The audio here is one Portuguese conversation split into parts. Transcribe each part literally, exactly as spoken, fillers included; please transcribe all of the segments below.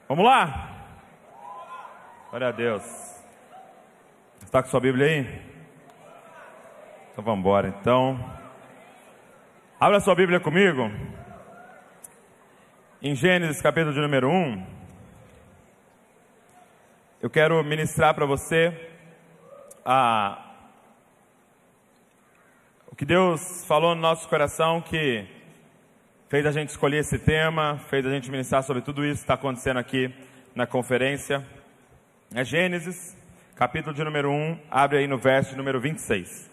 Vamos lá? Glória a Deus. Está com sua Bíblia aí? Então vamos embora. Então, abra sua Bíblia comigo. Em Gênesis, capítulo de número um. Eu quero ministrar para você a, o que Deus falou no nosso coração, que fez a gente escolher esse tema, fez a gente ministrar sobre tudo isso que está acontecendo aqui na conferência. É Gênesis, capítulo de número um, abre aí no verso número vinte e seis.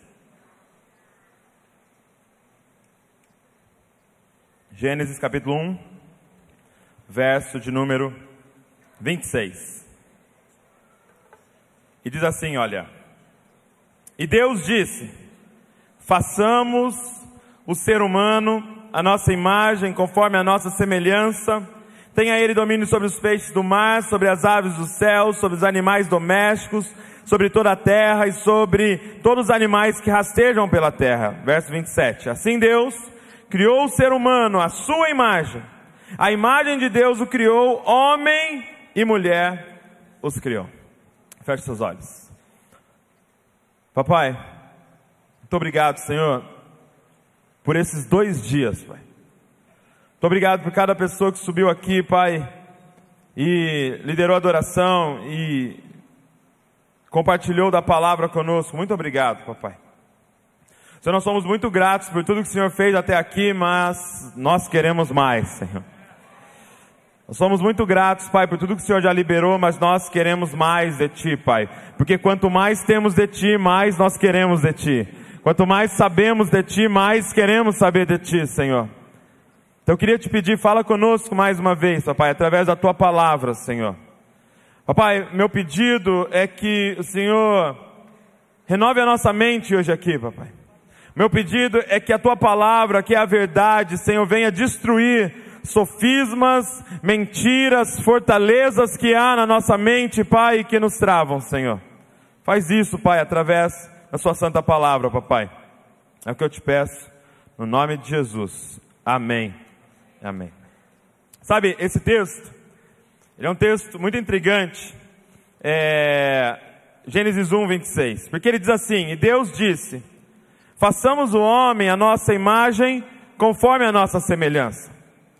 Gênesis, capítulo um, verso de número vinte e seis. E diz assim, olha: E Deus disse: façamos o ser humano a nossa imagem, conforme a nossa semelhança. Tenha ele domínio sobre os peixes do mar, sobre as aves do céu, sobre os animais domésticos, sobre toda a terra e sobre todos os animais que rastejam pela terra. Verso vinte e sete. Assim Deus criou o ser humano à sua imagem. A imagem de Deus o criou, homem e mulher os criou. Feche seus olhos. Papai, muito obrigado, Senhor, por esses dois dias, Pai. Muito obrigado por cada pessoa que subiu aqui, Pai, e liderou a adoração e compartilhou da palavra conosco. Muito obrigado, Papai. Senhor, nós somos muito gratos por tudo que o Senhor fez até aqui, mas nós queremos mais, Senhor. Nós somos muito gratos, Pai, por tudo que o Senhor já liberou, mas nós queremos mais de Ti, Pai. Porque quanto mais temos de Ti, mais nós queremos de Ti. Quanto mais sabemos de Ti, mais queremos saber de Ti, Senhor. Então eu queria te pedir, fala conosco mais uma vez, Papai, através da Tua palavra, Senhor. Papai, meu pedido é que o Senhor renove a nossa mente hoje aqui, Papai. Meu pedido é que a Tua palavra, que é a verdade, Senhor, venha destruir sofismas, mentiras, fortalezas que há na nossa mente, Pai, e que nos travam, Senhor. Faz isso, Pai, através da Sua santa palavra, Papai. É o que eu te peço, no nome de Jesus. Amém. Amém. Sabe, esse texto, ele é um texto muito intrigante. É, Gênesis um, vinte e seis. Porque ele diz assim: E Deus disse: façamos o homem a nossa imagem, conforme a nossa semelhança.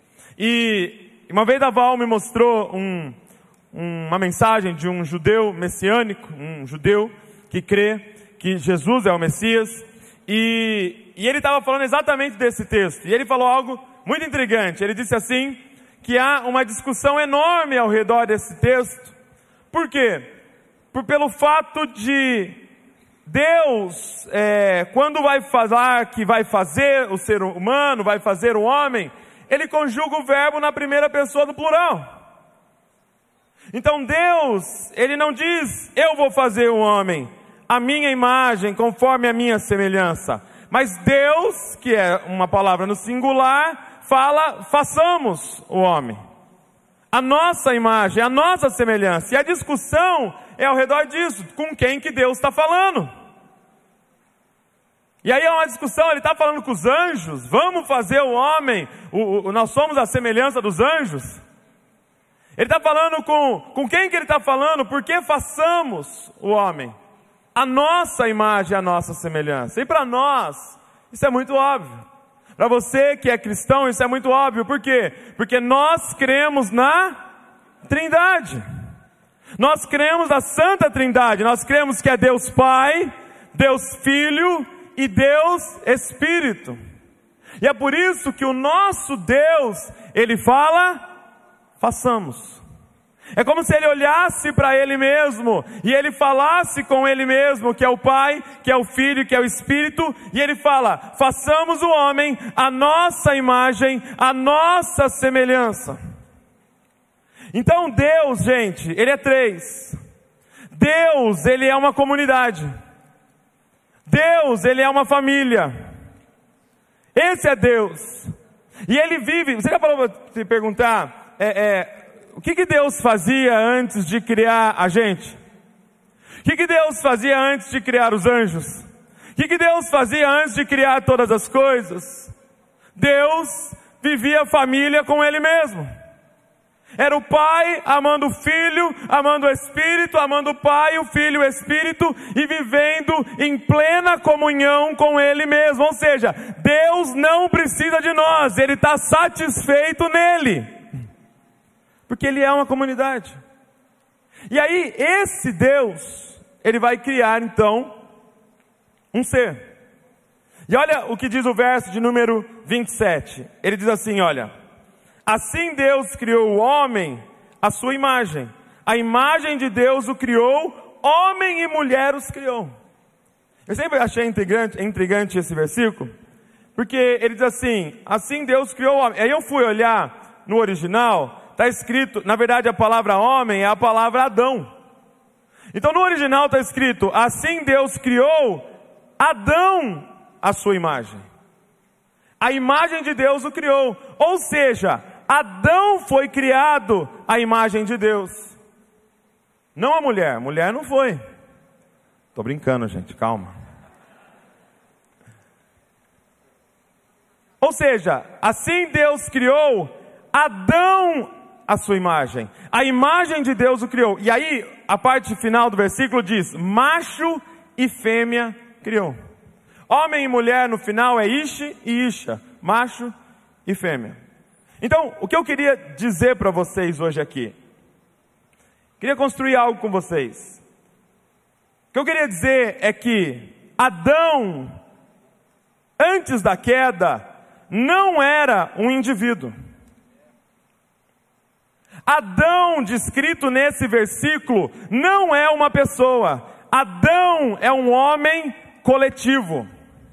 E uma vez a Val me mostrou um, uma mensagem de um judeu messiânico, um judeu que crê que Jesus é o Messias, e, e ele estava falando exatamente desse texto, e ele falou algo muito intrigante. Ele disse assim, que há uma discussão enorme ao redor desse texto. Por quê? Por, pelo fato de Deus, é, quando vai falar que vai fazer o ser humano, vai fazer o homem, Ele conjuga o verbo na primeira pessoa do plural. Então Deus, Ele não diz, eu vou fazer o homem a minha imagem, conforme a minha semelhança. Mas Deus, que é uma palavra no singular, fala, façamos o homem a nossa imagem, a nossa semelhança. E a discussão é ao redor disso, com quem que Deus está falando. E aí é uma discussão, ele está falando com os anjos, vamos fazer o homem, o, o, nós somos a semelhança dos anjos. Ele está falando com, com quem que ele está falando? Porque façamos o homem a nossa imagem, a nossa semelhança. E para nós, isso é muito óbvio. Para você que é cristão, isso é muito óbvio. Por quê? Porque nós cremos na Trindade. Nós cremos na Santa Trindade. Nós cremos que é Deus Pai, Deus Filho e Deus Espírito. E é por isso que o nosso Deus, Ele fala, façamos. É como se Ele olhasse para Ele mesmo, e Ele falasse com Ele mesmo, que é o Pai, que é o Filho, que é o Espírito, e Ele fala, façamos o homem a nossa imagem, a nossa semelhança. Então Deus, gente, Ele é três. Deus, Ele é uma comunidade. Deus, Ele é uma família. Esse é Deus. E Ele vive, você já parou para se perguntar, é, é, o que que Deus fazia antes de criar a gente? O que que Deus fazia antes de criar os anjos? O que que Deus fazia antes de criar todas as coisas? Deus vivia família com Ele mesmo. Era o Pai amando o Filho, amando o Espírito, amando o Pai, o Filho e o Espírito, e vivendo em plena comunhão com Ele mesmo. Ou seja, Deus não precisa de nós, Ele está satisfeito nele, porque Ele é uma comunidade. E aí, esse Deus, Ele vai criar então um ser. E olha o que diz o verso de número vinte e sete. Ele diz assim, olha: assim Deus criou o homem à sua imagem. A imagem de Deus o criou, homem e mulher os criou. Eu sempre achei intrigante, intrigante esse versículo, porque ele diz assim, assim Deus criou o homem. Aí eu fui olhar no original, está escrito, na verdade a palavra homem é a palavra Adão. Então no original está escrito, assim Deus criou Adão à sua imagem. A imagem de Deus o criou, ou seja, Adão foi criado à imagem de Deus, não a mulher. Mulher não foi. Estou brincando, gente, calma. Ou seja, assim Deus criou Adão à sua imagem. A imagem de Deus o criou. E aí, a parte final do versículo diz, macho e fêmea criou. Homem e mulher no final é Ishi e Isha, macho e fêmea. Então, o que eu queria dizer para vocês hoje aqui, queria construir algo com vocês. O que eu queria dizer é que Adão, antes da queda, não era um indivíduo. Adão, descrito nesse versículo, não é uma pessoa. Adão é um homem coletivo.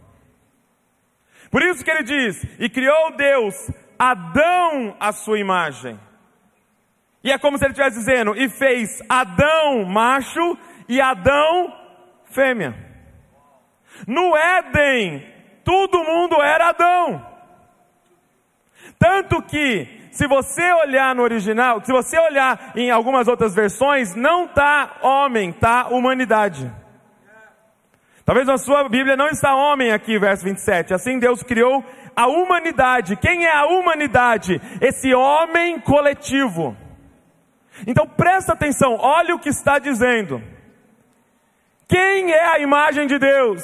Por isso que ele diz, e criou Deus Adão à sua imagem. E é como se ele estivesse dizendo, e fez Adão macho e Adão fêmea. No Éden, todo mundo era Adão. Tanto que, se você olhar no original, se você olhar em algumas outras versões, não está homem, está humanidade. Talvez na sua Bíblia não está homem aqui, verso vinte e sete. Assim Deus criou a humanidade. Quem é a humanidade? Esse homem coletivo. Então presta atenção, olha o que está dizendo. Quem é a imagem de Deus?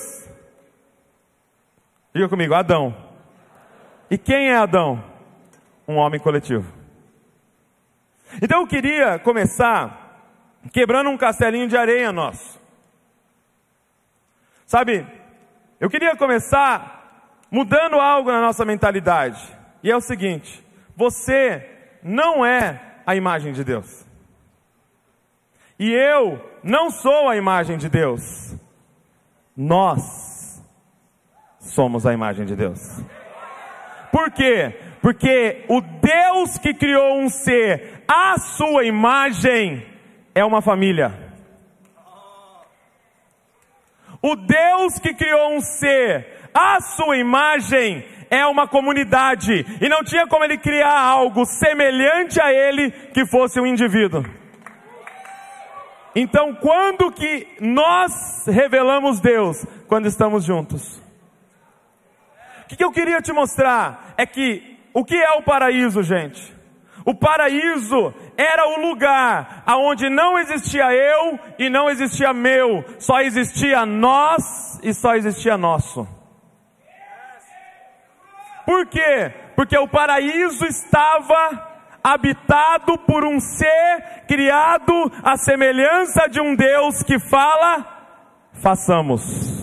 Diga comigo, Adão. E quem é Adão? Um homem coletivo. Então eu queria começar quebrando um castelinho de areia nosso. Sabe, eu queria começar mudando algo na nossa mentalidade. E é o seguinte, você não é a imagem de Deus. E eu não sou a imagem de Deus. Nós somos a imagem de Deus. Por quê? Porque o Deus que criou um ser à sua imagem é uma família. O Deus que criou um ser à sua imagem é uma comunidade. E não tinha como ele criar algo semelhante a ele que fosse um indivíduo. Então, quando que nós revelamos Deus? Quando estamos juntos. O que, que eu queria te mostrar é que, o que é o paraíso, gente? O paraíso era o lugar aonde não existia eu e não existia meu, só existia nós e só existia nosso. Por quê? Porque o paraíso estava habitado por um ser criado à semelhança de um Deus que fala, façamos.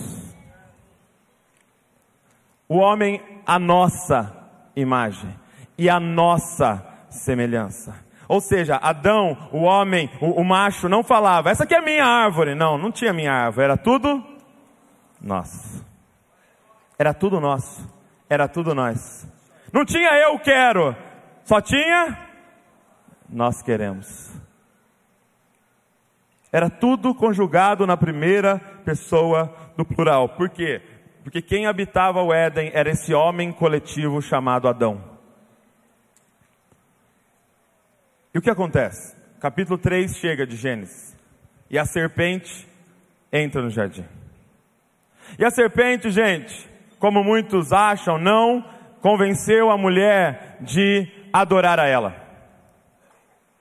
O homem, a nossa imagem e a nossa semelhança. Ou seja, Adão, o homem, o, o macho não falava, essa aqui é a minha árvore. Não, não tinha minha árvore, era tudo nosso. Era tudo nosso, era tudo nós. Não tinha eu quero, só tinha nós queremos. Era tudo conjugado na primeira pessoa do plural. Por quê? Porque quem habitava o Éden era esse homem coletivo chamado Adão. E o que acontece? Capítulo três chega de Gênesis. E a serpente entra no jardim. E a serpente, gente, como muitos acham, não convenceu a mulher de adorar a ela.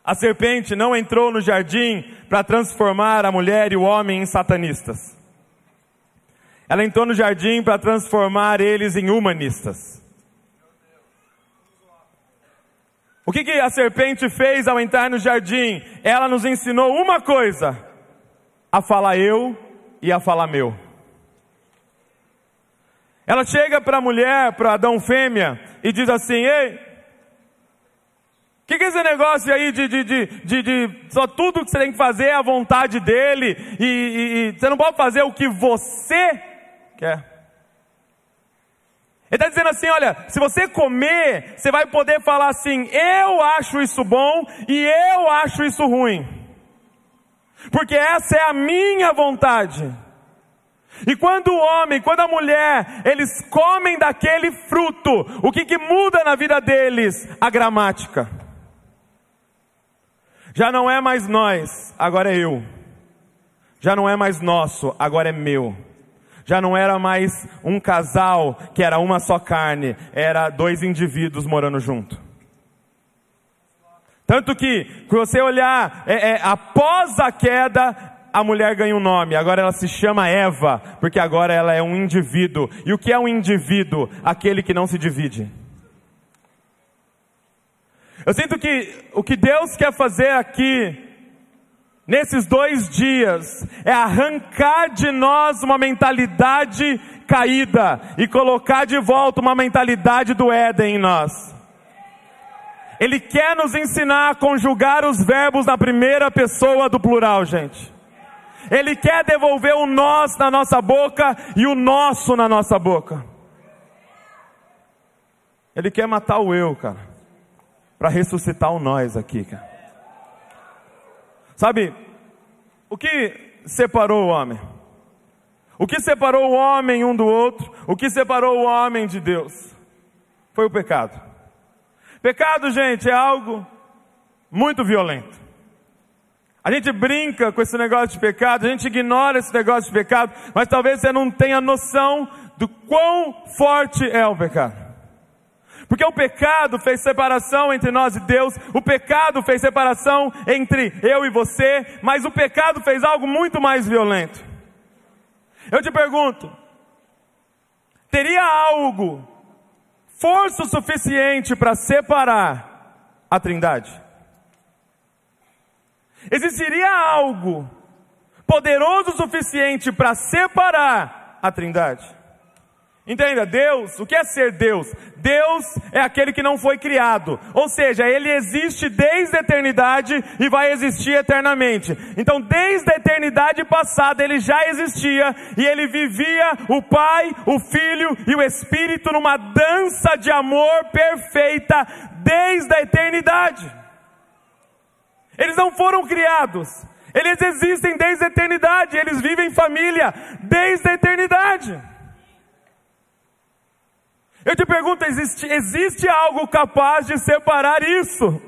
A serpente não entrou no jardim para transformar a mulher e o homem em satanistas. Ela entrou no jardim para transformar eles em humanistas. O que, que a serpente fez ao entrar no jardim? Ela nos ensinou uma coisa: a falar eu e a falar meu. Ela chega para a mulher, para Adão fêmea, e diz assim: ei, o que, que é esse negócio aí de, de, de, de, de só tudo que você tem que fazer é a vontade dele, e, e, e você não pode fazer o que você quer? Ele está dizendo assim: olha, se você comer, você vai poder falar assim: eu acho isso bom e eu acho isso ruim, porque essa é a minha vontade. E quando o homem, quando a mulher, eles comem daquele fruto, o que, que muda na vida deles? A gramática. Já não é mais nós, agora é eu. Já não é mais nosso, agora é meu. Já não era mais um casal que era uma só carne, era dois indivíduos morando junto. Tanto que, se você olhar, é, é, após a queda, a mulher ganha um nome. Agora ela se chama Eva, porque agora ela é um indivíduo. E o que é um indivíduo? Aquele que não se divide. Eu sinto que o que Deus quer fazer aqui, nesses dois dias, é arrancar de nós uma mentalidade caída e colocar de volta uma mentalidade do Éden em nós. Ele quer nos ensinar a conjugar os verbos na primeira pessoa do plural, gente. Ele quer devolver o nós na nossa boca e o nosso na nossa boca. Ele quer matar o eu, cara, para ressuscitar o nós aqui, cara. Sabe, o que separou o homem? O que separou o homem um do outro? O que separou o homem de Deus? Foi o pecado. Pecado, gente, é algo muito violento. A gente brinca com esse negócio de pecado, a gente ignora esse negócio de pecado, mas talvez você não tenha noção do quão forte é o pecado. Porque o pecado fez separação entre nós e Deus, o pecado fez separação entre eu e você, mas o pecado fez algo muito mais violento. Eu te pergunto, teria algo, força o suficiente para separar a Trindade? Existiria algo poderoso o suficiente para separar a Trindade? Entenda, Deus, o que é ser Deus? Deus é aquele que não foi criado, ou seja, Ele existe desde a eternidade e vai existir eternamente. Então desde a eternidade passada Ele já existia e Ele vivia o Pai, o Filho e o Espírito numa dança de amor perfeita desde a eternidade. Eles não foram criados, eles existem desde a eternidade, eles vivem em família desde a eternidade. Eu te pergunto, existe, existe algo capaz de separar isso?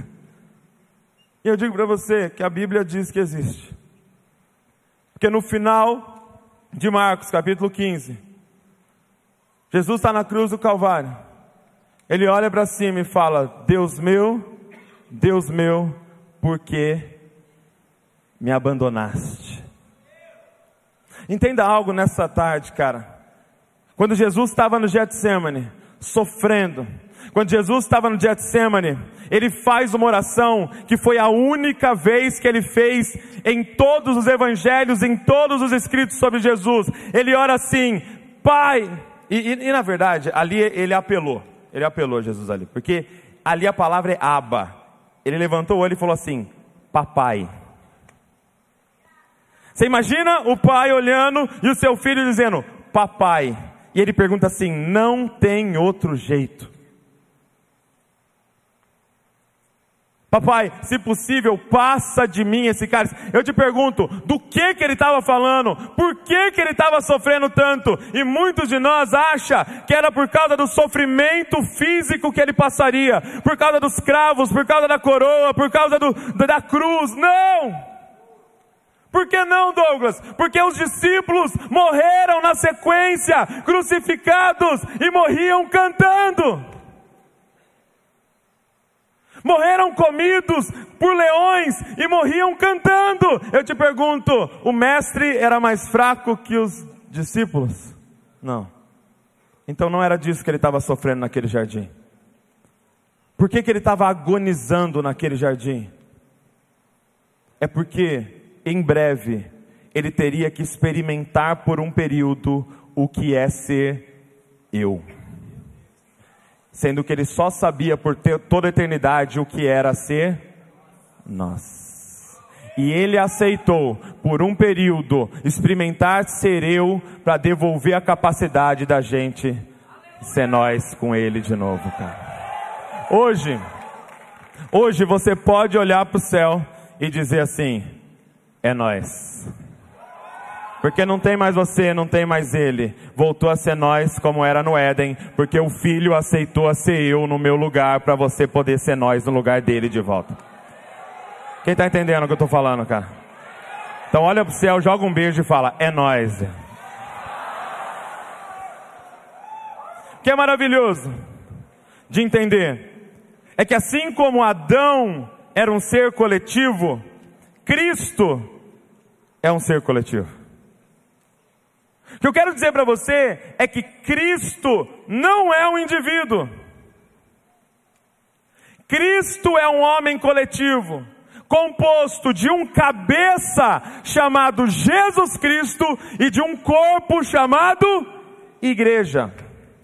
E eu digo para você que a Bíblia diz que existe. Porque no final de Marcos, capítulo quinze, Jesus está na cruz do Calvário. Ele olha para cima e fala: Deus meu, Deus meu, por que me abandonaste? Entenda algo nessa tarde, cara. Quando Jesus estava no Getsemane, sofrendo, quando Jesus estava no Getsemane, Ele faz uma oração que foi a única vez que Ele fez em todos os evangelhos, em todos os escritos sobre Jesus. Ele ora assim: Pai, e, e, e na verdade, ali Ele apelou, Ele apelou Jesus ali, porque ali a palavra é Abba. Ele levantou o olho e falou assim: Papai. Você imagina o pai olhando e o seu filho dizendo: Papai. E ele pergunta assim: não tem outro jeito. Papai, se possível, passa de mim esse cálice. Eu te pergunto, do que que ele estava falando? Por que que ele estava sofrendo tanto? E muitos de nós acham que era por causa do sofrimento físico que ele passaria, por causa dos cravos, por causa da coroa, por causa do, da cruz. Não! Por que não, Douglas? Porque os discípulos morreram na sequência, crucificados, e morriam cantando. morreram comidos por leões e morriam cantando. Eu te pergunto, o mestre era mais fraco que os discípulos? Não. Então não era disso que ele estava sofrendo naquele jardim. Por que que ele estava agonizando naquele jardim? É porque em breve ele teria que experimentar por um período o que é ser eu. Sendo que ele só sabia por ter toda a eternidade o que era ser nós. E ele aceitou por um período experimentar ser eu para devolver a capacidade da gente ser nós com ele de novo, cara. Hoje, hoje você pode olhar para o céu e dizer assim: é nós. Porque não tem mais você, não tem mais ele. Voltou a ser nós como era no Éden, porque o Filho aceitou a ser eu no meu lugar, para você poder ser nós no lugar dele de volta. Quem está entendendo o que eu estou falando, cara? Então olha para o céu, joga um beijo e fala: é nós. O que é maravilhoso de entender é que assim como Adão era um ser coletivo, Cristo é um ser coletivo. O que eu quero dizer para você é que Cristo não é um indivíduo. Cristo é um homem coletivo, composto de um cabeça chamado Jesus Cristo e de um corpo chamado igreja.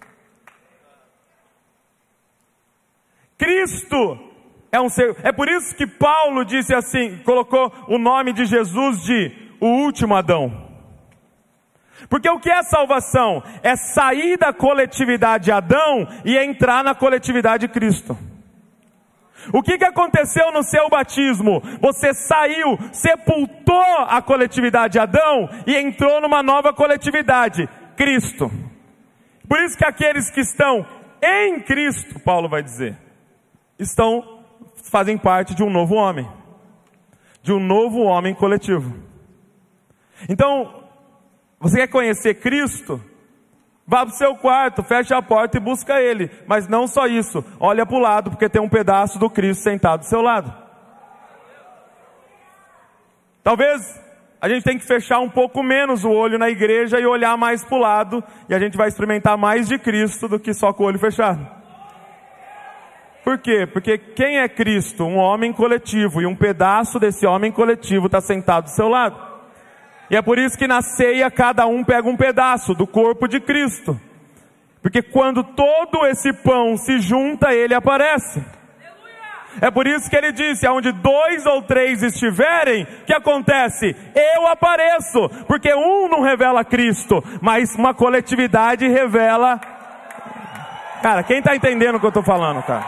Cristo é um ser, é por isso que Paulo disse assim, colocou o nome de Jesus de o último Adão. Porque o que é salvação? É sair da coletividade Adão e entrar na coletividade Cristo. O que que aconteceu no seu batismo? Você saiu, sepultou a coletividade Adão e entrou numa nova coletividade, Cristo. Por isso que aqueles que estão em Cristo, Paulo vai dizer, estão, fazem parte de um novo homem. De um novo homem coletivo. Então, você quer conhecer Cristo? Vá para o seu quarto, feche a porta e busca Ele. Mas não só isso, olha para o lado, porque tem um pedaço do Cristo sentado do seu lado. Talvez a gente tenha que fechar um pouco menos o olho na igreja e olhar mais para o lado, e a gente vai experimentar mais de Cristo do que só com o olho fechado. Por quê? Porque quem é Cristo? Um homem coletivo, e um pedaço desse homem coletivo está sentado do seu lado. E é por isso que na ceia cada um pega um pedaço do corpo de Cristo. Porque quando todo esse pão se junta, ele aparece. É por isso que ele disse, aonde dois ou três estiverem, o que acontece? Eu apareço. Porque um não revela Cristo, mas uma coletividade revela. Cara, quem está entendendo o que eu estou falando, cara?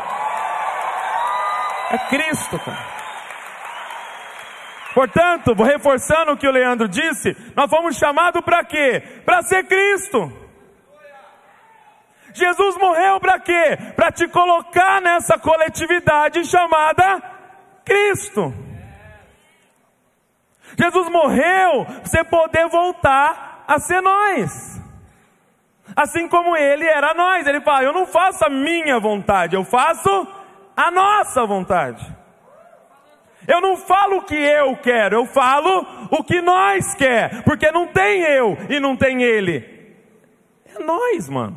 É Cristo, cara. Portanto, vou reforçando o que o Leandro disse, nós fomos chamados para quê? Para ser Cristo. Jesus morreu para quê? Para te colocar nessa coletividade chamada Cristo. Jesus morreu para você poder voltar a ser nós. Assim como Ele era nós. Ele fala, eu não faço a minha vontade, eu faço a nossa vontade. Eu não falo o que eu quero, eu falo o que nós quer, porque não tem eu e não tem ele. É nós, mano.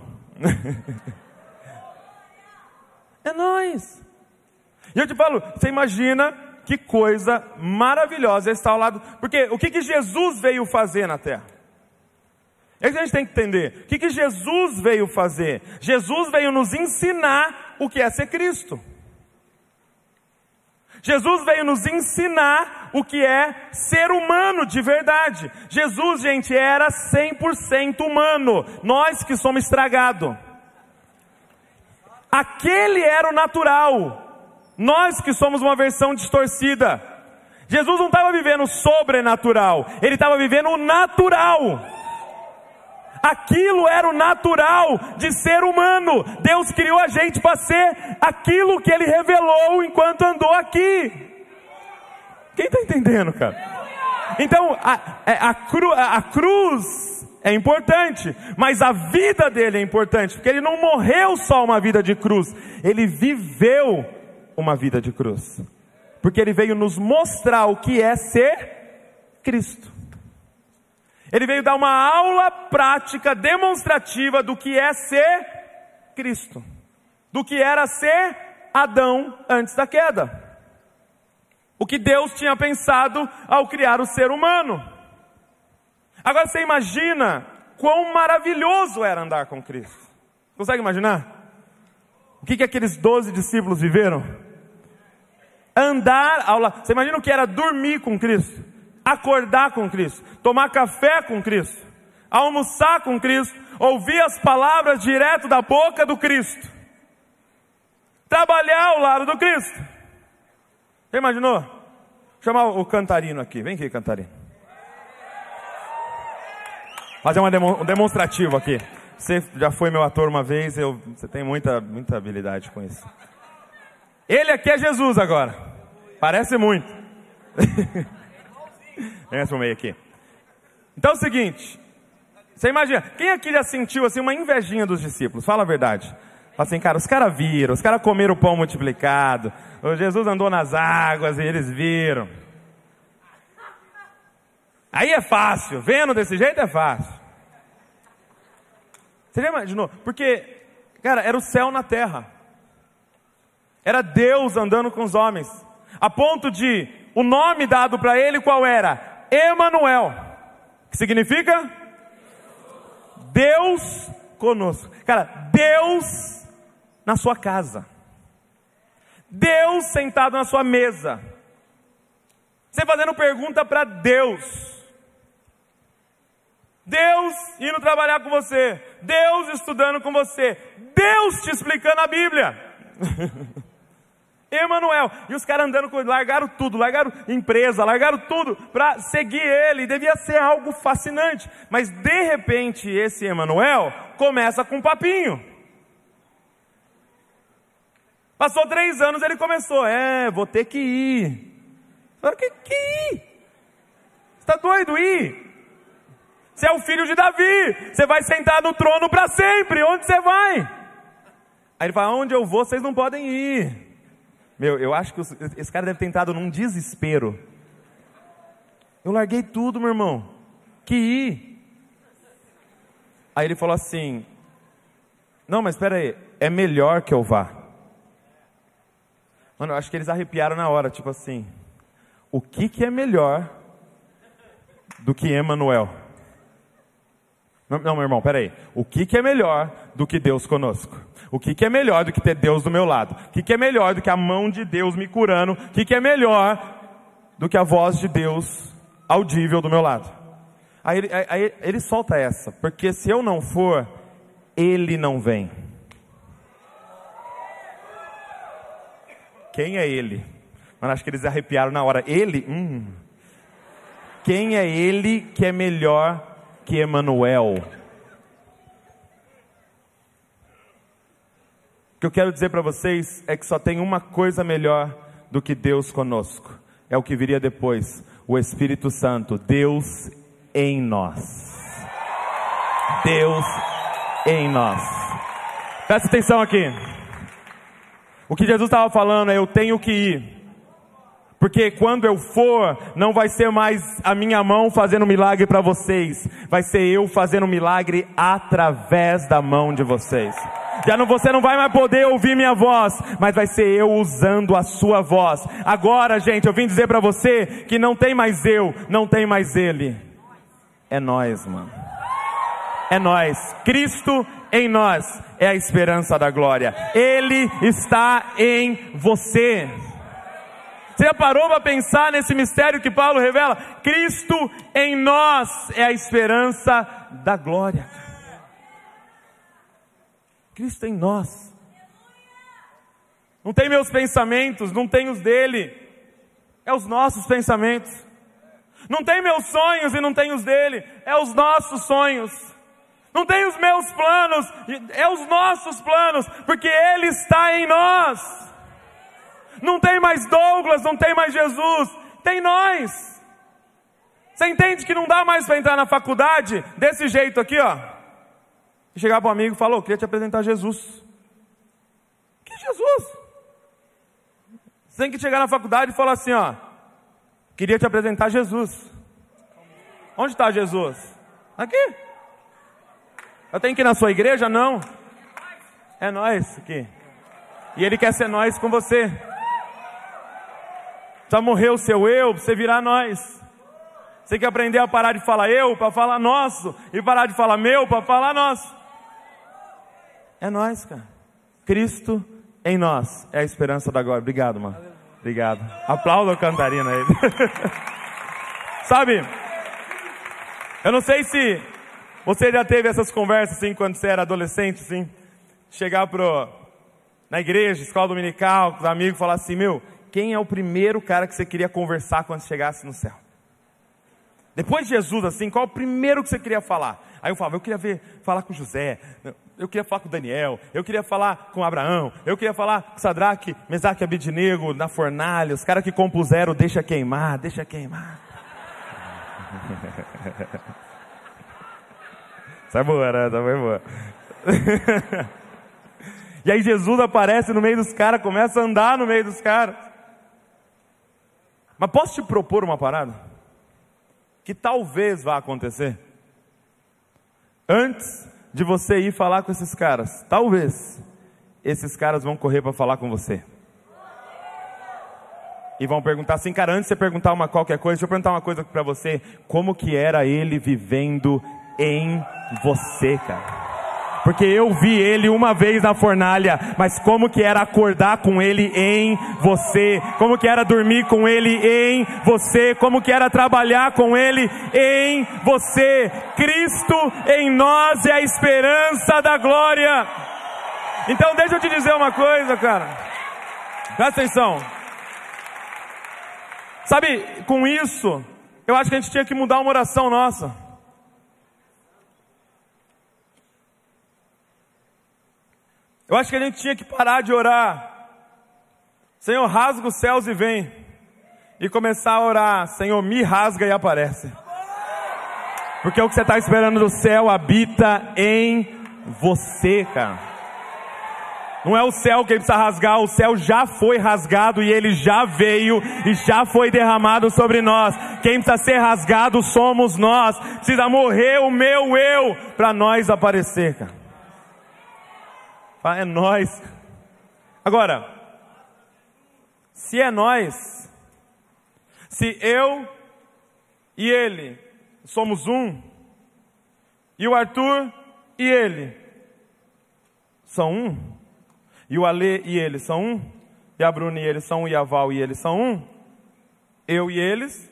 É nós. E eu te falo, você imagina que coisa maravilhosa estar ao lado, porque o que que Jesus veio fazer na terra? É isso que a gente tem que entender. O que que Jesus veio fazer? Jesus veio nos ensinar o que é ser Cristo. Jesus veio nos ensinar o que é ser humano de verdade. Jesus, gente, era cem por cento humano. Nós que somos estragados. Aquele era o natural. Nós que somos uma versão distorcida. Jesus não estava vivendo o sobrenatural. Ele estava vivendo o natural. Aquilo era o natural de ser humano. Deus criou a gente para ser aquilo que Ele revelou enquanto andou aqui. Quem está entendendo, cara? Então, a, a, cru, a cruz é importante, mas a vida dele é importante, porque Ele não morreu só uma vida de cruz. Ele viveu uma vida de cruz. Porque Ele veio nos mostrar o que é ser Cristo. Ele veio dar uma aula prática, demonstrativa do que é ser Cristo. Do que era ser Adão antes da queda. O que Deus tinha pensado ao criar o ser humano. Agora você imagina quão maravilhoso era andar com Cristo. Consegue imaginar? O que, que aqueles doze discípulos viveram? Andar ao lado. Você imagina o que era dormir com Cristo, acordar com Cristo, tomar café com Cristo, almoçar com Cristo, ouvir as palavras direto da boca do Cristo, trabalhar ao lado do Cristo. Você imaginou? Vou chamar o Cantarino aqui. Vem aqui, Cantarino. Fazer uma demo, um demonstrativo aqui. Você já foi meu ator uma vez, eu, você tem muita, muita habilidade com isso. Ele aqui é Jesus agora. Parece muito. Vem pro meio aqui. Então é o seguinte. Você imagina, quem aqui já sentiu assim uma invejinha dos discípulos? Fala a verdade. Fala assim, cara, os caras viram, os caras comeram o pão multiplicado. O Jesus andou nas águas e eles viram. Aí é fácil, vendo desse jeito é fácil. Você já imaginou? Porque, cara, era o céu na terra. Era Deus andando com os homens. A ponto de, o nome dado para ele qual era? Emanuel. Que significa? Deus conosco. Cara, Deus na sua casa. Deus sentado na sua mesa. Você fazendo pergunta para Deus. Deus indo trabalhar com você. Deus estudando com você. Deus te explicando a Bíblia. Emanuel. E os caras andando com ele, largaram tudo, largaram empresa, largaram tudo para seguir ele. Devia ser algo fascinante. Mas de repente esse Emanuel começa com um papinho. Passou três anos, ele começou. É, vou ter que ir. Falaram, que, que ir? Você está doido? Ir? Você é o filho de Davi. Você vai sentar no trono para sempre. Onde você vai? Aí ele fala, onde eu vou, vocês não podem ir. Meu, eu acho que os, esse cara deve ter entrado num desespero. Eu larguei tudo, meu irmão. Que ir? Aí ele falou assim, não, mas espera aí, é melhor que eu vá. Mano, eu acho que eles arrepiaram na hora, tipo assim, o que que é melhor do que Emanuel? Não, não, meu irmão, peraí. O que que é melhor do que Deus conosco? O que que é melhor do que ter Deus do meu lado? O que que é melhor do que a mão de Deus me curando? O que que é melhor do que a voz de Deus audível do meu lado? Aí ele, aí ele solta essa, porque se eu não for, ele não vem. Quem é ele? Mano, acho que eles arrepiaram na hora. Ele? Hum. Quem é ele que é melhor que Emanuel? O que eu quero dizer para vocês é que só tem uma coisa melhor do que Deus conosco. É o que viria depois, o Espírito Santo, Deus em nós. Deus em nós. Presta atenção aqui. O que Jesus estava falando é, eu tenho que ir. Porque quando eu for, não vai ser mais a minha mão fazendo milagre para vocês. Vai ser eu fazendo milagre através da mão de vocês. Já não, você não vai mais poder ouvir minha voz, mas vai ser eu usando a sua voz. Agora, gente, eu vim dizer para você que não tem mais eu, não tem mais ele. É nós, mano. É nós. Cristo em nós é a esperança da glória. Ele está em você. Você já parou para pensar nesse mistério que Paulo revela? Cristo em nós é a esperança da glória. Cristo em nós. Não tem meus pensamentos, não tem os dele. É os nossos pensamentos. Não tem meus sonhos e não tem os dele. É os nossos sonhos. Não tem os meus planos, é os nossos planos, porque ele está em nós. Não tem mais Douglas, não tem mais Jesus, tem nós. Você entende que não dá mais para entrar na faculdade desse jeito aqui, ó. E chegar para um amigo e falar, eu queria te apresentar Jesus. Que Jesus? Você tem que chegar na faculdade e falar assim, ó, queria te apresentar Jesus. Onde está Jesus? Aqui. Eu tenho que ir na sua igreja? Não. É nós aqui. E Ele quer ser nós com você. Precisa morrer o seu eu, para você virar nós. Você tem que aprender a parar de falar eu, para falar nosso. E parar de falar meu, para falar nosso. É nós, cara. Cristo em nós é a esperança da glória. Obrigado, mano. Obrigado. Aplauda a cantarina aí. Sabe, eu não sei se você já teve essas conversas assim quando você era adolescente, assim, chegar pro, na igreja, escola dominical, com os amigos, falar assim, meu, quem é o primeiro cara que você queria conversar quando chegasse no céu? Depois de Jesus, assim, qual é o primeiro que você queria falar? Aí eu falava, eu queria ver, falar com José, eu queria falar com Daniel, eu queria falar com Abraão, eu queria falar com Sadraque, Mesaque e Abednego na fornalha, os caras que compuseram deixa queimar, deixa queimar. Essa é boa, né? Essa foi boa. E aí Jesus aparece no meio dos caras, começa a andar no meio dos caras. Mas posso te propor uma parada? Que talvez vá acontecer. Antes de você ir falar com esses caras, talvez esses caras vão correr para falar com você. E vão perguntar assim, cara, antes de você perguntar uma qualquer coisa, deixa eu perguntar uma coisa para você. Como que era ele vivendo em você, cara? Porque eu vi ele uma vez na fornalha, mas como que era acordar com ele em você? Como que era dormir com ele em você? Como que era trabalhar com ele em você? Cristo em nós é a esperança da glória. Então deixa eu te dizer uma coisa, cara. Presta atenção. Sabe, com isso, eu acho que a gente tinha que mudar uma oração nossa. Eu acho que a gente tinha que parar de orar, Senhor, rasga os céus e vem, e começar a orar, Senhor, me rasga e aparece. Porque o que você está esperando do céu habita em você, cara. Não é o céu que ele precisa rasgar, o céu já foi rasgado e ele já veio e já foi derramado sobre nós. Quem precisa ser rasgado somos nós. Precisa morrer o meu eu para nós aparecer, cara. É nós. Agora, se é nós, se eu e ele somos um, e o Arthur e ele são um, e o Alê e ele são um, e a Bruna e ele são um, e a Val e ele são um, eu e eles.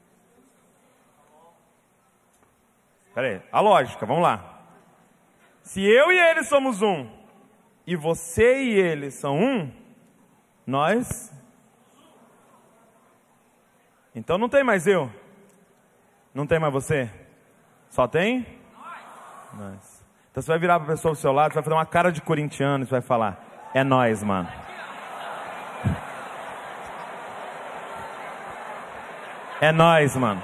Espera aí, a lógica, vamos lá. Se eu e ele somos um, e você e ele são um, nós, então não tem mais eu, não tem mais você, só tem nós. Então você vai virar para a pessoa do seu lado, você vai fazer uma cara de corintiano e você vai falar, é nós, mano. É nós, mano.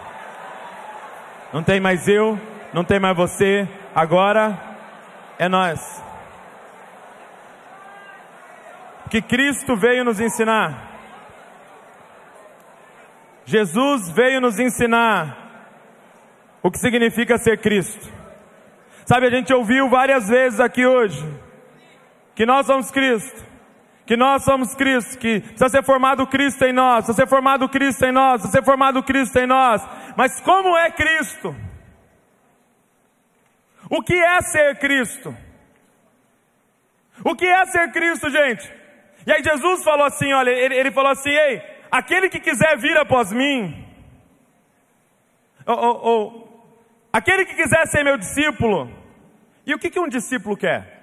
Não tem mais eu, não tem mais você, agora é nós. Que Cristo veio nos ensinar. Jesus veio nos ensinar o que significa ser Cristo. Sabe, a gente ouviu várias vezes aqui hoje que nós somos Cristo, que nós somos Cristo, que precisa ser formado Cristo em nós, precisa ser formado Cristo em nós, precisa ser formado Cristo em nós. Mas como é Cristo? O que é ser Cristo? O que é ser Cristo, gente? E aí Jesus falou assim, olha, ele, ele falou assim, ei, aquele que quiser vir após mim, ou, ou, ou, aquele que quiser ser meu discípulo, e o que, que um discípulo quer?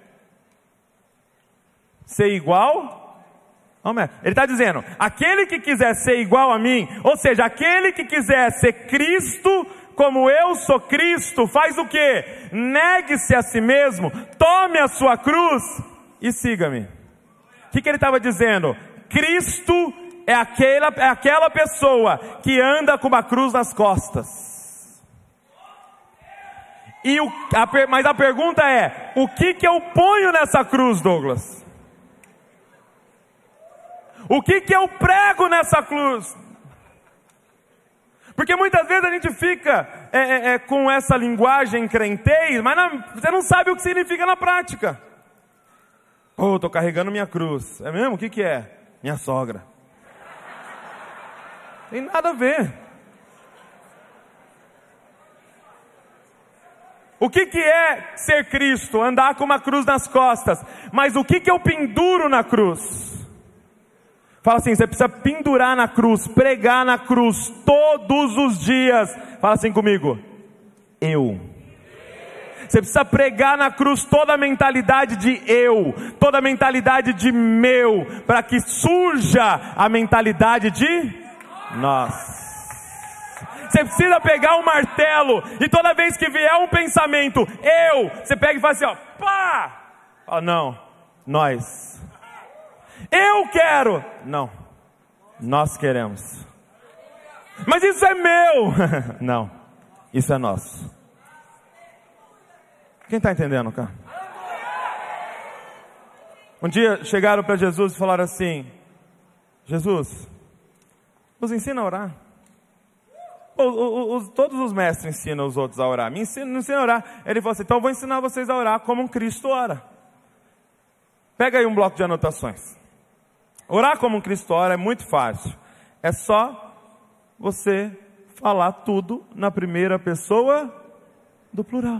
Ser igual? Ele está dizendo, aquele que quiser ser igual a mim, ou seja, aquele que quiser ser Cristo, como eu sou Cristo, faz o quê? Negue-se a si mesmo, tome a sua cruz e siga-me. O que, que ele estava dizendo? Cristo é aquela, é aquela pessoa que anda com uma cruz nas costas. E o, a, mas a pergunta é, o que, que eu ponho nessa cruz, Douglas? O que que eu prego nessa cruz? Porque muitas vezes a gente fica é, é, é, com essa linguagem crentez, mas não, você não sabe o que significa na prática. Oh, estou carregando minha cruz. É mesmo? O que que é? Minha sogra. Tem nada a ver. O que que é ser Cristo? Andar com uma cruz nas costas. Mas o que que eu penduro na cruz? Fala assim, você precisa pendurar na cruz, pregar na cruz todos os dias. Fala assim comigo. Eu. Você precisa pregar na cruz toda a mentalidade de eu, toda a mentalidade de meu, para que surja a mentalidade de nós. Você precisa pegar um martelo e toda vez que vier um pensamento, eu, você pega e faz assim, ó, pá! Fala, não, nós. Eu quero. Não, nós queremos. Mas isso é meu. Não, isso é nosso. Quem está entendendo, cara? Um dia chegaram para Jesus e falaram assim, Jesus, nos ensina a orar. O, o, o, todos os mestres ensinam os outros a orar. Me ensina, me ensina a orar. Ele falou assim, então eu vou ensinar vocês a orar como um Cristo ora. Pega aí um bloco de anotações. Orar como um Cristo ora é muito fácil. É só você falar tudo na primeira pessoa do plural.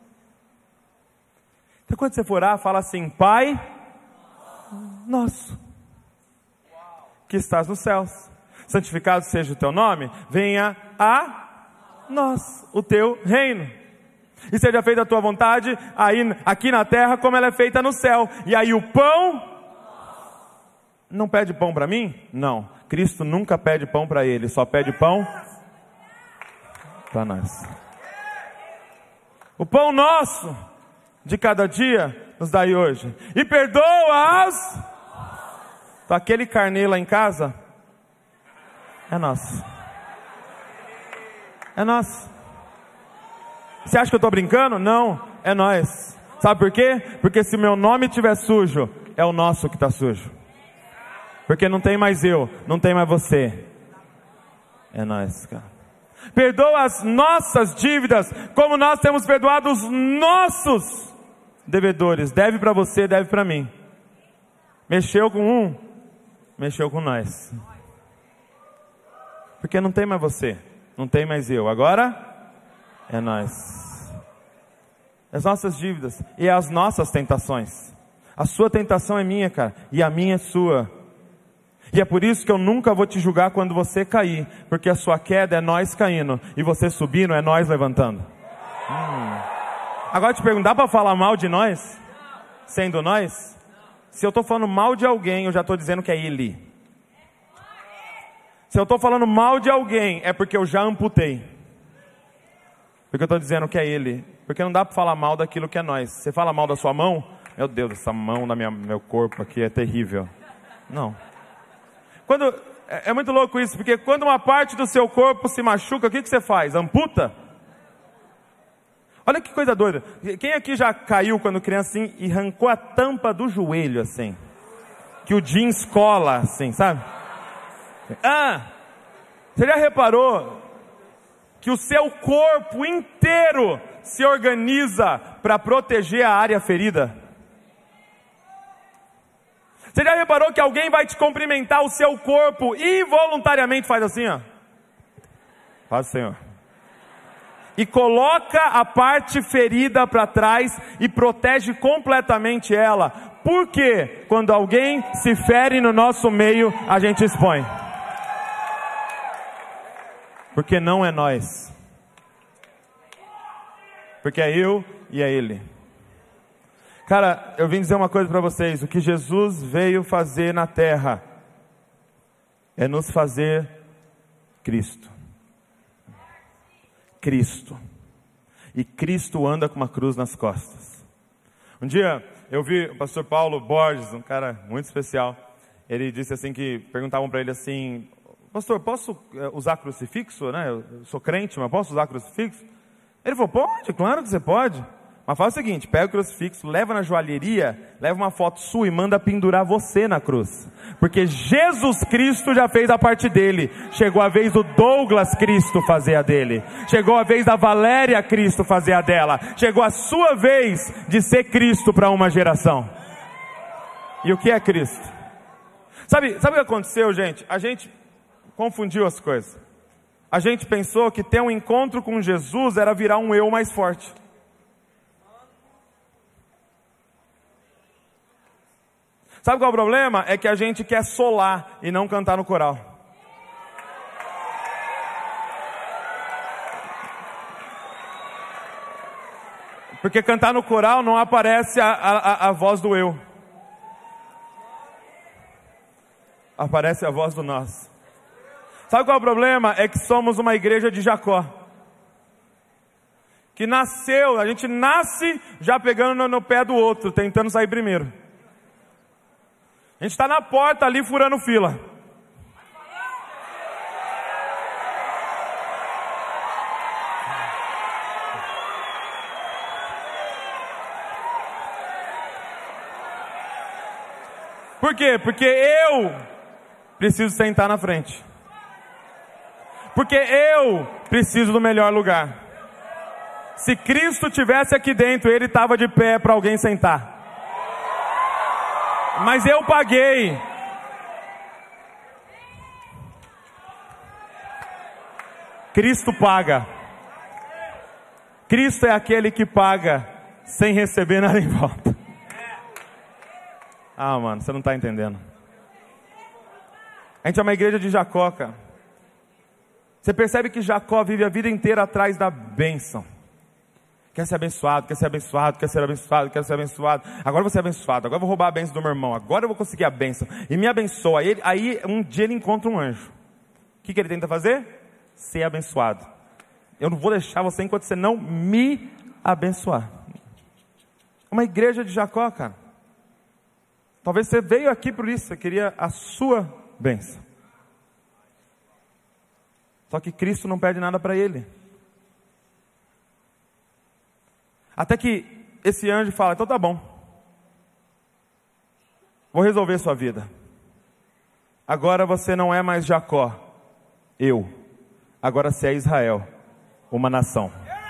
Então quando você for orar, fala assim, Pai nosso, que estás nos céus, santificado seja o teu nome, venha a nós o teu reino, e seja feita a tua vontade, aí, aqui na terra, como ela é feita no céu. E aí o pão, não pede pão para mim? Não, Cristo nunca pede pão para ele, só pede pão para nós. O pão nosso de cada dia nos dai hoje, e perdoa as... Então, aquele carnê lá em casa é nosso. É nosso. Você acha que eu estou brincando? Não, é nós. Sabe por quê? Porque se meu nome estiver sujo, é o nosso que está sujo. Porque não tem mais eu, não tem mais você. É nós, cara. Perdoa as nossas dívidas, como nós temos perdoado os nossos devedores. Deve para você, deve para mim. Mexeu com um, mexeu com nós. Porque não tem mais você, não tem mais eu. Agora é nós. As nossas dívidas e as nossas tentações. A sua tentação é minha, cara, e a minha é sua. E é por isso que eu nunca vou te julgar quando você cair, porque a sua queda é nós caindo, e você subindo é nós levantando. Hum. Agora te pergunto, dá para falar mal de nós? Sendo nós? Se eu estou falando mal de alguém, eu já estou dizendo que é ele. Se eu estou falando mal de alguém, é porque eu já amputei. Porque eu estou dizendo que é ele. Porque não dá para falar mal daquilo que é nós. Você fala mal da sua mão? Meu Deus, essa mão no meu corpo aqui é terrível. Não. Quando, é, é muito louco isso, porque quando uma parte do seu corpo se machuca, o que, que você faz? Amputa? Olha que coisa doida. Quem aqui já caiu quando criança assim e arrancou a tampa do joelho assim? Que o jeans cola assim, sabe? Ah, você já reparou que o seu corpo inteiro se organiza para proteger a área ferida? Você já reparou que alguém vai te cumprimentar, o seu corpo involuntariamente faz assim, ó? Faz, Senhor. E coloca a parte ferida para trás e protege completamente ela. Por quê? Quando alguém se fere no nosso meio, a gente expõe. Porque não é nós. Porque é eu e é ele. Cara, eu vim dizer uma coisa para vocês. O que Jesus veio fazer na terra é nos fazer Cristo. Cristo. E Cristo anda com uma cruz nas costas. Um dia eu vi o pastor Paulo Borges, um cara muito especial. Ele disse assim que perguntavam para ele assim: pastor, posso usar crucifixo, né? Eu sou crente, mas posso usar crucifixo? Ele falou: pode, claro que você pode. Mas faz o seguinte, pega o crucifixo, leva na joalheria, leva uma foto sua e manda pendurar você na cruz. Porque Jesus Cristo já fez a parte dele. Chegou a vez do Douglas Cristo fazer a dele. Chegou a vez da Valéria Cristo fazer a dela. Chegou a sua vez de ser Cristo para uma geração. E o que é Cristo? Sabe, sabe o que aconteceu, gente? A gente confundiu as coisas. A gente pensou que ter um encontro com Jesus era virar um eu mais forte. Sabe qual é o problema? É que a gente quer solar e não cantar no coral. Porque cantar no coral não aparece a, a, a voz do eu. Aparece a voz do nós. Sabe qual é o problema? É que somos uma igreja de Jacó. Que nasceu, a gente nasce já pegando no, no pé do outro, tentando sair primeiro. A gente está na porta ali furando fila. Por quê? Porque eu preciso sentar na frente. Porque eu preciso do melhor lugar. Se Cristo tivesse aqui dentro, Ele estava de pé para alguém sentar. Mas eu paguei. Cristo paga. Cristo é aquele que paga sem receber nada em volta. Ah, mano, você não está entendendo. A gente é uma igreja de Jacó, cara. Você percebe que Jacó vive a vida inteira atrás da bênção. Quer ser abençoado, quer ser abençoado, quer ser abençoado, quer ser abençoado. Agora eu vou ser abençoado, agora eu vou roubar a bênção do meu irmão. Agora eu vou conseguir a bênção. E me abençoa. Aí, aí um dia ele encontra um anjo. O que, que ele tenta fazer? Ser abençoado. Eu não vou deixar você enquanto você não me abençoar. Uma igreja de Jacó, cara. Talvez você veio aqui por isso, você queria a sua bênção. Só que Cristo não pede nada para ele. Até que esse anjo fala, então tá bom. Vou resolver sua vida. Agora você não é mais Jacó, eu. Agora você é Israel, uma nação.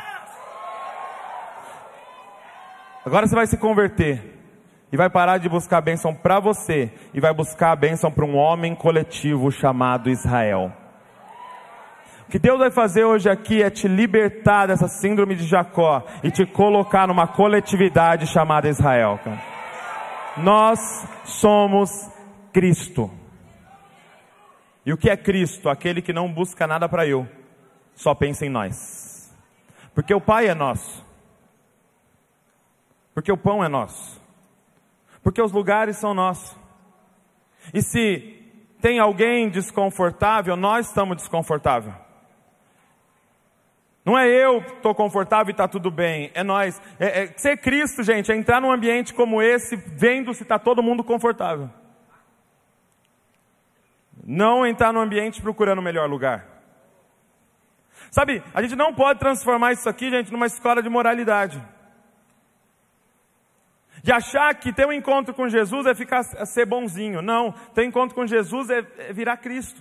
Agora você vai se converter. E vai parar de buscar a bênção para você. E vai buscar a bênção para um homem coletivo chamado Israel. O que Deus vai fazer hoje aqui é te libertar dessa síndrome de Jacó e te colocar numa coletividade chamada Israel, cara. Nós somos Cristo. E o que é Cristo? Aquele que não busca nada para eu, só pensa em nós. Porque o Pai é nosso. Porque o pão é nosso. Porque os lugares são nossos. E se tem alguém desconfortável, nós estamos desconfortáveis. Não é eu que estou confortável e está tudo bem, é nós. É, é, ser Cristo, gente, é entrar num ambiente como esse, vendo se está todo mundo confortável. Não entrar num ambiente procurando o melhor lugar. Sabe, a gente não pode transformar isso aqui, gente, numa escola de moralidade. De achar que ter um encontro com Jesus é ficar, é ser bonzinho. Não, ter um encontro com Jesus é, é virar Cristo.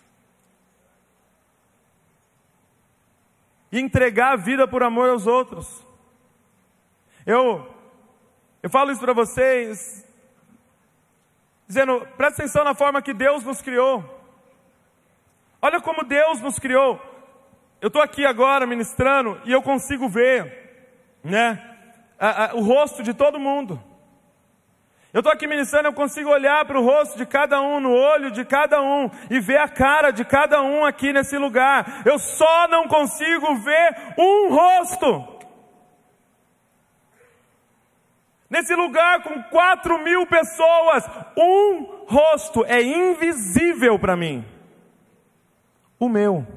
E entregar a vida por amor aos outros. Eu, eu falo isso para vocês, dizendo, presta atenção na forma que Deus nos criou. Olha como Deus nos criou. Eu estou aqui agora ministrando e eu consigo ver, né, a, a, o rosto de todo mundo. Eu estou aqui ministrando, eu consigo olhar para o rosto de cada um, no olho de cada um, e ver a cara de cada um aqui nesse lugar. Eu só não consigo ver um rosto. Nesse lugar com quatro mil pessoas, um rosto é invisível para mim. O meu.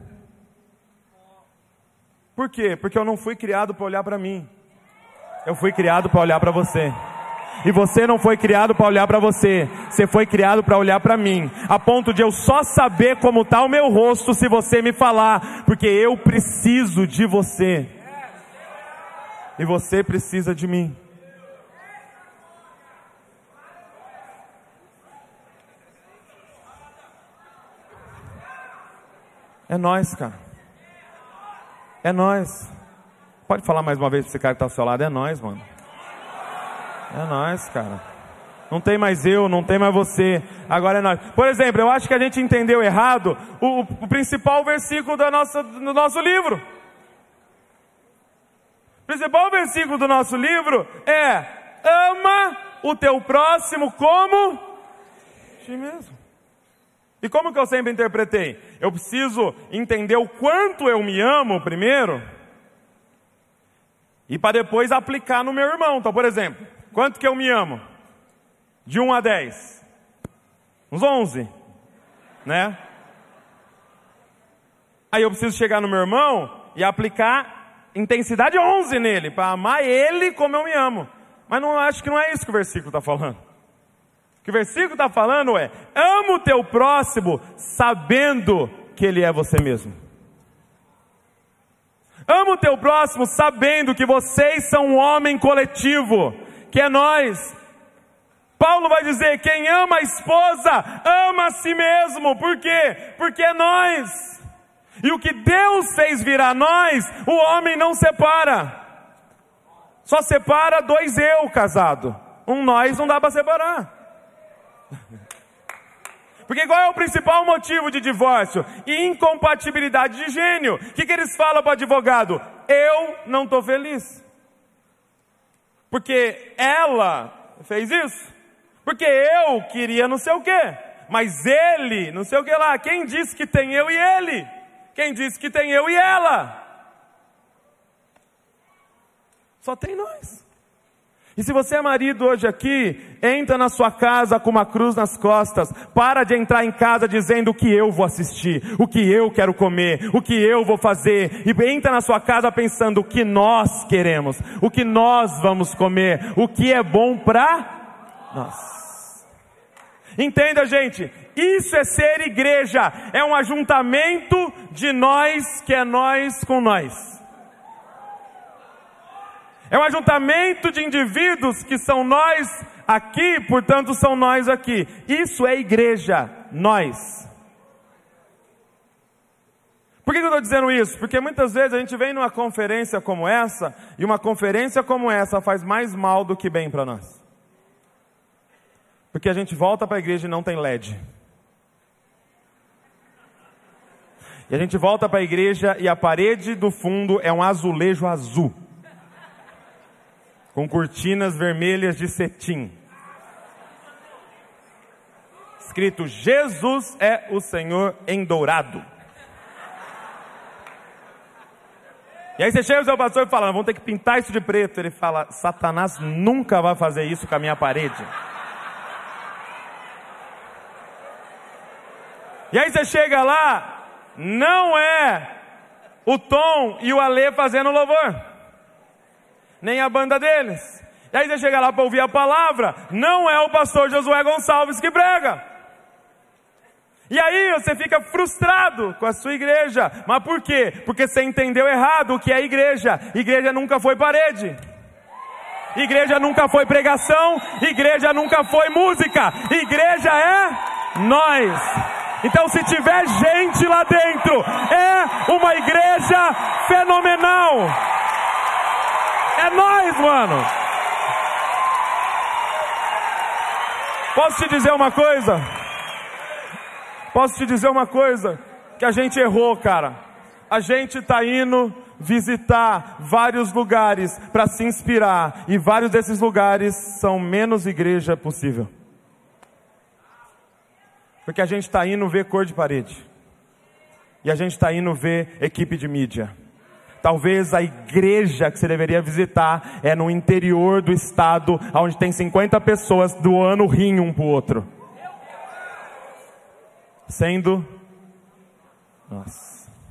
Por quê? Porque eu não fui criado para olhar para mim. Eu fui criado para olhar para você. E você não foi criado para olhar para você. Você foi criado para olhar para mim. A ponto de eu só saber como está o meu rosto se você me falar. Porque eu preciso de você. e você precisa de mim. É nós, cara. É nós. Pode falar mais uma vez para esse cara que está ao seu lado. É nós, mano. É nós, cara. Não tem mais eu, não tem mais você. Agora é nós. Por exemplo, eu acho que a gente entendeu errado o, o principal versículo da nossa, do nosso livro. O principal versículo do nosso livro é: ama o teu próximo como ti mesmo. E como que eu sempre interpretei? Eu preciso entender o quanto eu me amo primeiro, e para depois aplicar no meu irmão. Então, por exemplo, quanto que eu me amo? De um a dez. Uns onze. Né? Aí eu preciso chegar no meu irmão e aplicar intensidade onze nele, para amar ele como eu me amo. Mas não acho que não é isso que o versículo está falando. O que o versículo está falando é: ama o teu próximo sabendo que ele é você mesmo. Ama o teu próximo sabendo que vocês são um homem coletivo, que é nós. Paulo vai dizer: quem ama a esposa, ama a si mesmo. Por quê? Porque é nós. E o que Deus fez virar nós, o homem não separa. Só separa dois eu casado. Um nós não dá para separar. Porque qual é o principal motivo de divórcio? Incompatibilidade de gênio. O que, que eles falam para o advogado? Eu não estou feliz. Porque ela fez isso. Porque eu queria não sei o quê. Mas ele, não sei o que lá. Quem disse que tem eu e ele? Quem disse que tem eu e ela? Só tem nós. E se você é marido hoje aqui, entra na sua casa com uma cruz nas costas. Para de entrar em casa dizendo o que eu vou assistir, o que eu quero comer, o que eu vou fazer. E entra na sua casa pensando o que nós queremos, o que nós vamos comer, o que é bom para nós. Entenda, gente, isso é ser igreja. É um ajuntamento de nós, que é nós com nós. É um ajuntamento de indivíduos que são nós aqui, portanto são nós aqui. Isso é igreja, nós. Por que eu estou dizendo isso? Porque muitas vezes a gente vem numa conferência como essa, e uma conferência como essa faz mais mal do que bem para nós. Porque a gente volta para a igreja e não tem L E D. E a gente volta para a igreja e a parede do fundo é um azulejo azul, com cortinas vermelhas de cetim, escrito: Jesus é o Senhor em dourado. E aí você chega no seu pastor e fala: vamos ter que pintar isso de preto. Ele fala: Satanás nunca vai fazer isso com a minha parede. E aí você chega lá, não é o Tom e o Alê fazendo louvor, nem a banda deles. E aí você chega lá para ouvir a palavra, não é o pastor Josué Gonçalves que prega. E aí você fica frustrado com a sua igreja. Mas por quê? Porque você entendeu errado o que é igreja. Igreja nunca foi parede. Igreja nunca foi pregação. Igreja nunca foi música. Igreja é nós. Então, se tiver gente lá dentro, é uma igreja fenomenal. É nós, mano. Posso te dizer uma coisa? Posso te dizer uma coisa? Que a gente errou, cara. A gente está indo visitar vários lugares para se inspirar. E vários desses lugares são menos igreja possível. Porque a gente está indo ver cor de parede. E a gente está indo ver equipe de mídia. Talvez a igreja que você deveria visitar é no interior do estado, onde tem cinquenta pessoas doando rim um para o outro. Sendo nós.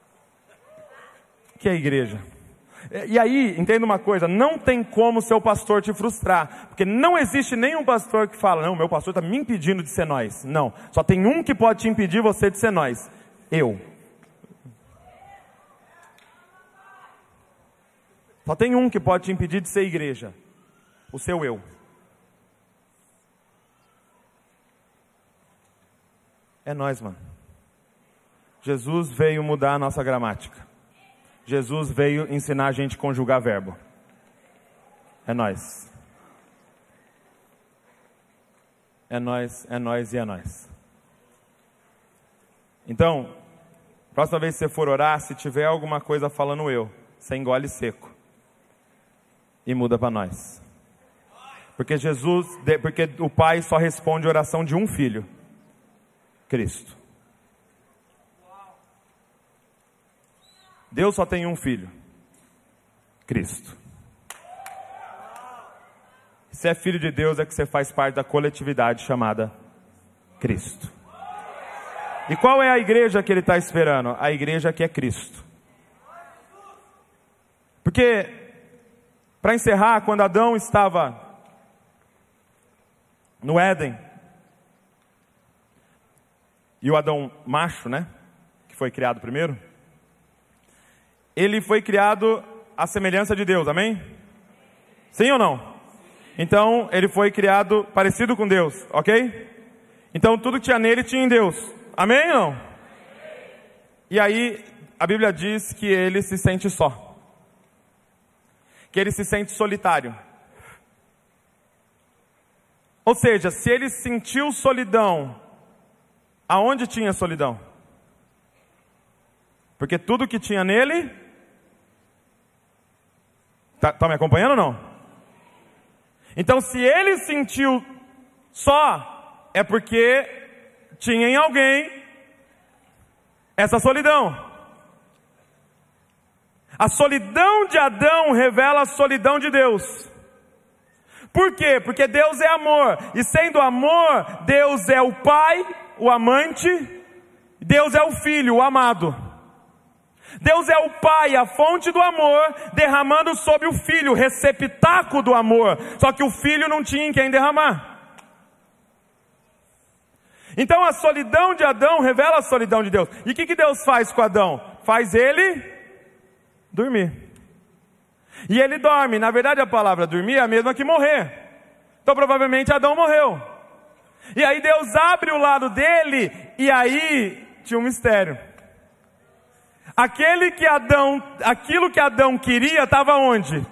O que é igreja? E aí, entenda uma coisa, não tem como seu pastor te frustrar, porque não existe nenhum pastor que fala: não, meu pastor está me impedindo de ser nós. Não, só tem um que pode te impedir você de ser nós: eu. Só tem um que pode te impedir de ser igreja: o seu eu. É nós, mano. Jesus veio mudar a nossa gramática. Jesus veio ensinar a gente a conjugar verbo. É nós. É nós, é nós e é nós. Então, próxima vez que você for orar, se tiver alguma coisa falando eu, você engole seco e muda para nós. Porque Jesus, porque o Pai só responde a oração de um filho, Cristo. Deus só tem um filho, Cristo. Se é filho de Deus, é que você faz parte da coletividade chamada Cristo. E qual é a igreja que ele está esperando? A igreja que é Cristo. Porque, para encerrar, quando Adão estava no Éden, e o Adão macho, né, que foi criado primeiro, ele foi criado à semelhança de Deus, amém? Sim ou não? Então, ele foi criado parecido com Deus, ok? Então, tudo que tinha nele tinha em Deus, amém ou não? E aí, a Bíblia diz que ele se sente só. Que ele se sente solitário. Ou seja, se ele sentiu solidão, aonde tinha solidão? Porque tudo que tinha nele... Tá, tá me acompanhando ou não? Então, se ele sentiu só, é porque tinha em alguém essa solidão. A solidão de Adão revela a solidão de Deus. Por quê? Porque Deus é amor. E sendo amor, Deus é o Pai, o amante. Deus é o Filho, o amado. Deus é o Pai, a fonte do amor, derramando sobre o Filho, o receptáculo do amor. Só que o Filho não tinha em quem derramar. Então a solidão de Adão revela a solidão de Deus. E o que, que Deus faz com Adão? Faz ele dormir. E ele dorme. Na verdade, a palavra dormir é a mesma que morrer. Então provavelmente Adão morreu. E aí Deus abre o lado dele, e aí tinha um mistério. Aquele que Adão, aquilo que Adão queria estava onde?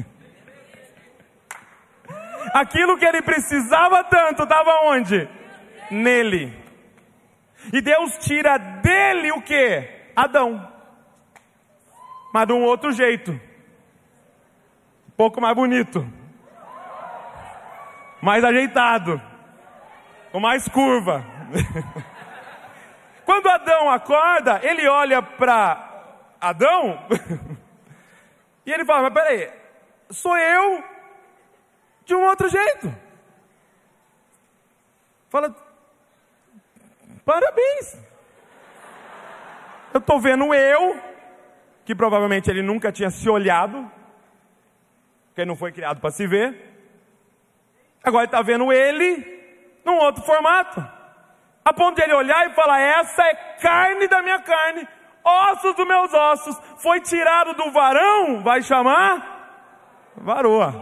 Aquilo que ele precisava tanto estava onde? Nele. E Deus tira dele o que? Adão. Mas de um outro jeito. Um pouco mais bonito. Mais ajeitado. Com mais curva. Quando Adão acorda, ele olha para Adão e ele fala: mas peraí, sou eu de um outro jeito. Fala: parabéns. Eu estou vendo eu, que provavelmente ele nunca tinha se olhado, porque ele não foi criado para se ver. Agora ele está vendo ele num outro formato. A ponto de ele olhar e falar: essa é carne da minha carne, ossos dos meus ossos, foi tirado do varão, vai chamar varoa.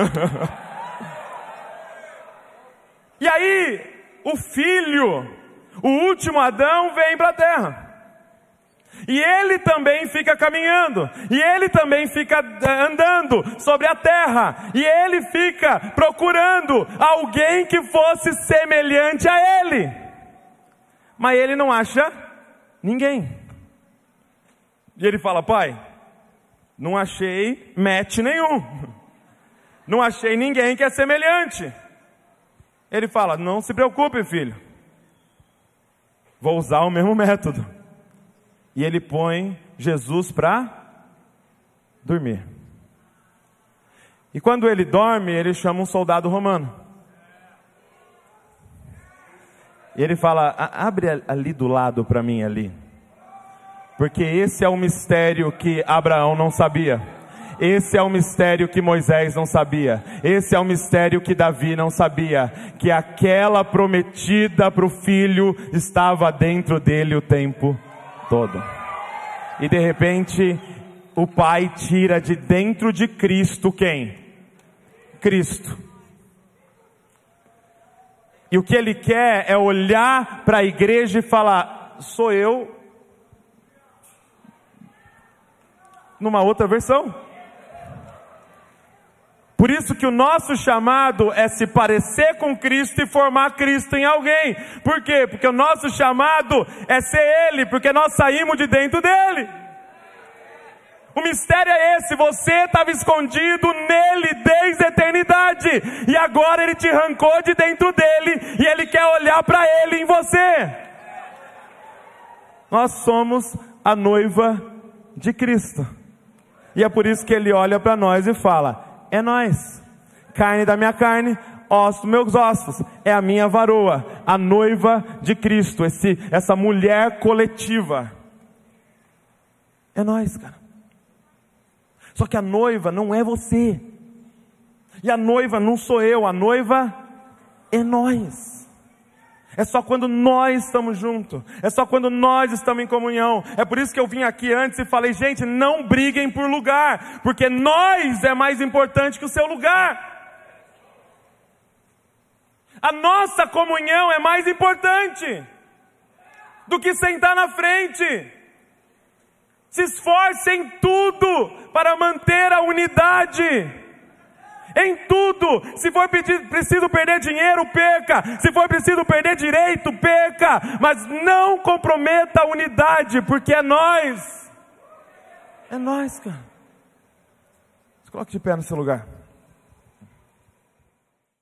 E aí, o filho, o último Adão, vem para a terra. E ele também fica caminhando, e ele também fica andando sobre a terra, e ele fica procurando alguém que fosse semelhante a ele. Mas ele não acha ninguém. E ele fala: pai, não achei match nenhum. Não achei ninguém que é semelhante. Ele fala: não se preocupe, filho. Vou usar o mesmo método. E ele põe Jesus para dormir. E quando ele dorme, ele chama um soldado romano. E ele fala: abre ali do lado para mim ali. Porque esse é o mistério que Abraão não sabia. Esse é o mistério que Moisés não sabia. Esse é o mistério que Davi não sabia. Que aquela prometida para o filho estava dentro dele o tempo todo. E de repente, o Pai tira de dentro de Cristo quem? Cristo. E o que Ele quer é olhar para a igreja e falar, sou eu, numa outra versão. Por isso que o nosso chamado é se parecer com Cristo e formar Cristo em alguém. Por quê? Porque o nosso chamado é ser Ele, porque nós saímos de dentro dEle. O mistério é esse, você estava escondido nele desde a eternidade, e agora Ele te arrancou de dentro dEle, e Ele quer olhar para Ele em você. Nós somos a noiva de Cristo, e é por isso que Ele olha para nós e fala, é nós, carne da minha carne, ossos dos meus ossos, é a minha varoa, a noiva de Cristo, esse, essa mulher coletiva, é nós, cara. Só que a noiva não é você, e a noiva não sou eu, a noiva é nós. É só quando nós estamos juntos, é só quando nós estamos em comunhão. É por isso que eu vim aqui antes e falei, gente, não briguem por lugar, porque nós é mais importante que o seu lugar. A nossa comunhão é mais importante do que sentar na frente. Se esforce em tudo para manter a unidade. Em tudo. Se for preciso perder dinheiro, perca. Se for preciso perder direito, perca. Mas não comprometa a unidade, porque é nós. É nós, cara. Se coloque de pé no seu lugar.